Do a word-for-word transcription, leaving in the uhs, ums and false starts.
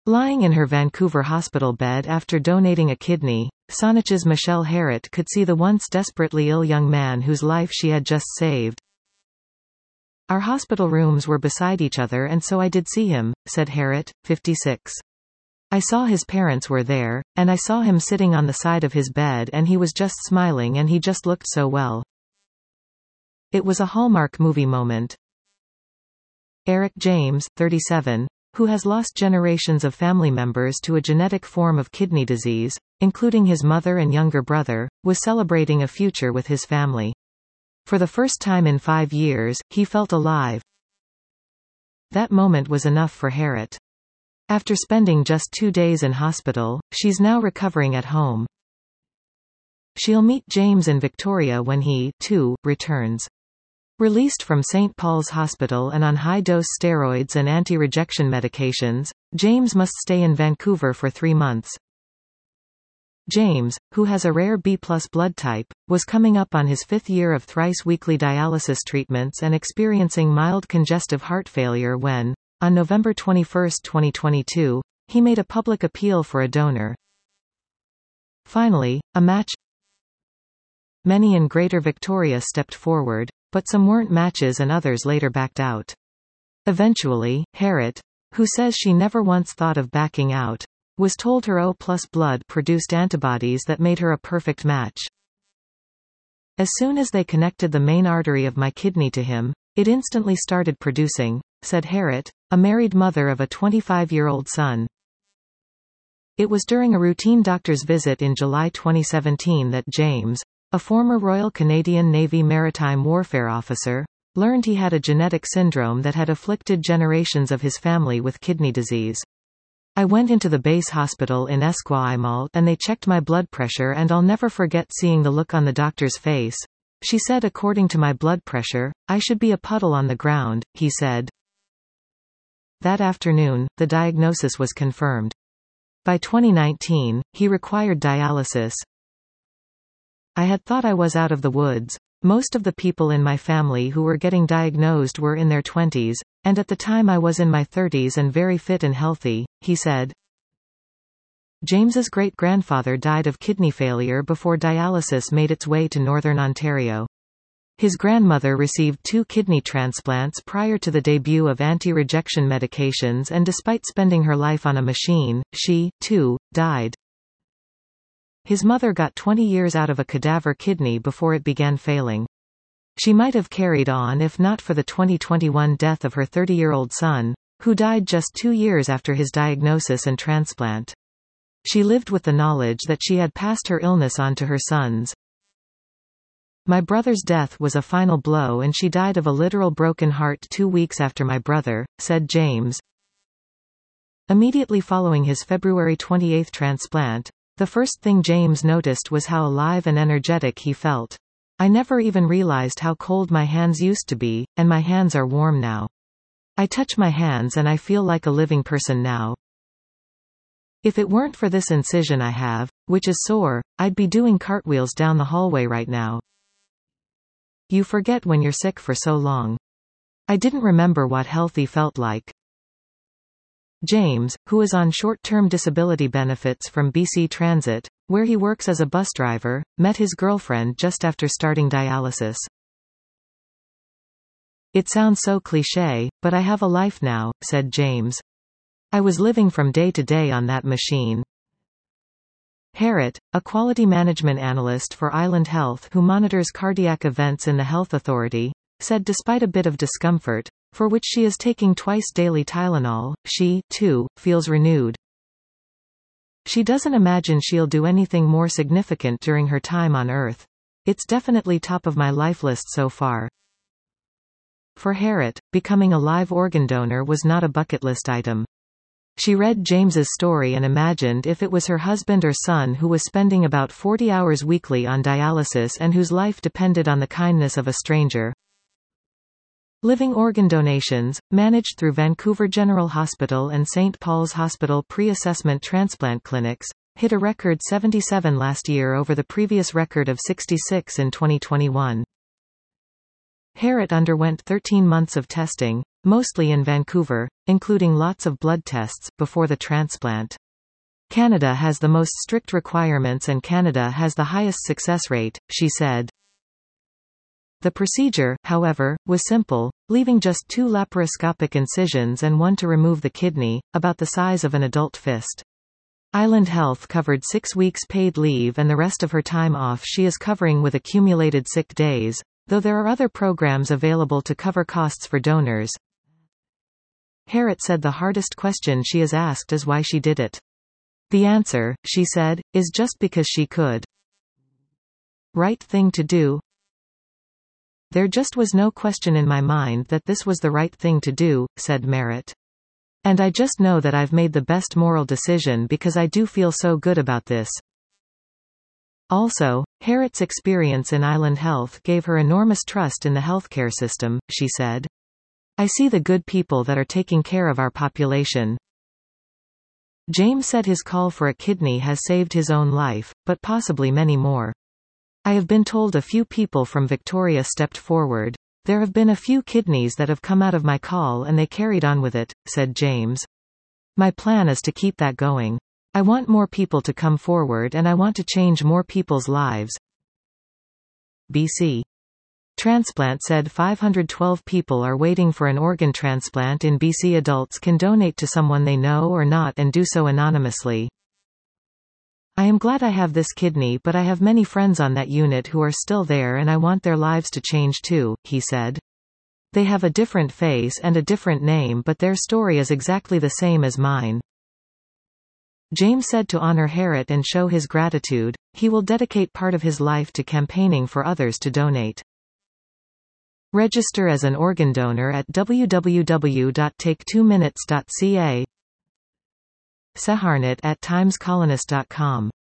Lying in her Vancouver hospital bed after donating a kidney, Saanach's Michelle Harrett could see the once desperately ill young man whose life she had just saved. "Our hospital rooms were beside each other and so I did see him," said Harrett, fifty-six. "I saw his parents were there, and I saw him sitting on the side of his bed and he was just smiling and he just looked so well. It was a Hallmark movie moment." Eric James, thirty-seven, who has lost generations of family members to a genetic form of kidney disease, including his mother and younger brother, was celebrating a future with his family. For the first time in five years, he felt alive. That moment was enough for Harrett. After spending just two days in hospital, she's now recovering at home. She'll meet James in Victoria when he, too, returns. Released from Saint Paul's Hospital and on high-dose steroids and anti-rejection medications, James must stay in Vancouver for three months. James, who has a rare B plus blood type, was coming up on his fifth year of thrice-weekly dialysis treatments and experiencing mild congestive heart failure when, on November twenty-first, twenty twenty-two, he made a public appeal for a donor. Finally, a match. Many in Greater Victoria stepped forward, but some weren't matches and others later backed out. Eventually, Harrett, who says she never once thought of backing out, was told her O plus blood produced antibodies that made her a perfect match. "As soon as they connected the main artery of my kidney to him, it instantly started producing," said Harrett, a married mother of a twenty-five-year-old son. It was during a routine doctor's visit in July twenty seventeen that James, a former Royal Canadian Navy maritime warfare officer, learned he had a genetic syndrome that had afflicted generations of his family with kidney disease. "I went into the base hospital in Esquimalt and they checked my blood pressure and I'll never forget seeing the look on the doctor's face. She said according to my blood pressure, I should be a puddle on the ground," he said. That afternoon, the diagnosis was confirmed. By twenty nineteen, he required dialysis. "I had thought I was out of the woods. Most of the people in my family who were getting diagnosed were in their twenties, and at the time I was in my thirties and very fit and healthy," he said. James's great-grandfather died of kidney failure before dialysis made its way to Northern Ontario. His grandmother received two kidney transplants prior to the debut of anti-rejection medications and despite spending her life on a machine, she, too, died. His mother got twenty years out of a cadaver kidney before it began failing. She might have carried on if not for the twenty twenty-one death of her thirty-year-old son, who died just two years after his diagnosis and transplant. She lived with the knowledge that she had passed her illness on to her sons. "My brother's death was a final blow and she died of a literal broken heart two weeks after my brother," said James. Immediately following his February twenty-eighth transplant, the first thing James noticed was how alive and energetic he felt. "I never even realized how cold my hands used to be, and my hands are warm now. I touch my hands and I feel like a living person now. If it weren't for this incision I have, which is sore, I'd be doing cartwheels down the hallway right now. You forget when you're sick for so long. I didn't remember what healthy felt like." James, who is on short-term disability benefits from B C Transit, where he works as a bus driver, met his girlfriend just after starting dialysis. "It sounds so cliché, but I have a life now," said James. "I was living from day to day on that machine." Harrett, a quality management analyst for Island Health who monitors cardiac events in the Health Authority, said despite a bit of discomfort, for which she is taking twice daily Tylenol, she, too, feels renewed. She doesn't imagine she'll do anything more significant during her time on Earth. "It's definitely top of my life list so far." For Harrett, becoming a live organ donor was not a bucket list item. She read James's story and imagined if it was her husband or son who was spending about forty hours weekly on dialysis and whose life depended on the kindness of a stranger. Living organ donations, managed through Vancouver General Hospital and Saint Paul's Hospital pre-assessment transplant clinics, hit a record seventy-seven last year over the previous record of sixty-six in twenty twenty-one. Harriet underwent thirteen months of testing, mostly in Vancouver, including lots of blood tests, before the transplant. Canada has the most strict requirements and Canada has the highest success rate, she said. The procedure, however, was simple, leaving just two laparoscopic incisions and one to remove the kidney, about the size of an adult fist. Island Health covered six weeks paid leave and the rest of her time off she is covering with accumulated sick days, though there are other programs available to cover costs for donors. Harriet said the hardest question she is asked is why she did it. The answer, she said, is just because she could. Right thing to do? There just was no question in my mind that this was the right thing to do, said Merritt. And I just know that I've made the best moral decision because I do feel so good about this. Also, Harriet's experience in Island Health gave her enormous trust in the healthcare system, she said. I see the good people that are taking care of our population. James said his call for a kidney has saved his own life, but possibly many more. I have been told a few people from Victoria stepped forward. There have been a few kidneys that have come out of my call and they carried on with it, said James. My plan is to keep that going. I want more people to come forward and I want to change more people's lives. B C Transplant said five hundred twelve people are waiting for an organ transplant in B C. Adults can donate to someone they know or not and do so anonymously. I am glad I have this kidney, but I have many friends on that unit who are still there and I want their lives to change too, he said. They have a different face and a different name, but their story is exactly the same as mine. James said to honor Harriet and show his gratitude, he will dedicate part of his life to campaigning for others to donate. Register as an organ donor at w w w dot take two minutes dot c a. Seharnit at times colonist dot com